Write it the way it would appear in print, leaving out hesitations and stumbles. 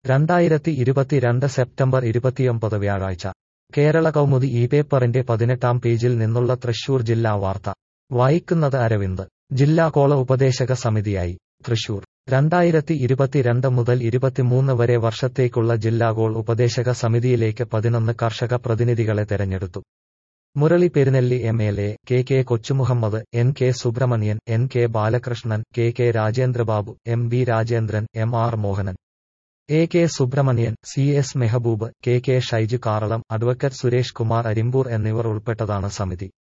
2022 September 29 വ്യാഴാഴ്ച കേരള കൗമുദി ഈ പേപ്പറിന്റെ 18-ാം പേജിൽ നിന്നുള്ള തൃശൂർ ജില്ലാ വാർത്ത വായിക്കുന്നത് അരവിന്ദ്. ജില്ലാ കോള ഉപദേശക സമിതിയായി തൃശൂർ. 2022 മുതൽ 23 വരെ വർഷത്തേക്കുള്ള ജില്ലാ കോൾ ഉപദേശക സമിതിയിലേക്ക് 11 കർഷക പ്രതിനിധികളെ തെരഞ്ഞെടുത്തു. Murali Perunnelli MLA, K Kochumuhammad, NK Subrahmanyan, NK Balakrishnan, KK Rajendrababu, MB Rajendran, MR Mohanan, AK Subrahmanyan, CS Mehaboob, KK Shaiju Karalam, advocate Suresh Kumar Arimbur എന്നിവർ ഉൾപ്പെട്ടതാണ് സമിതി.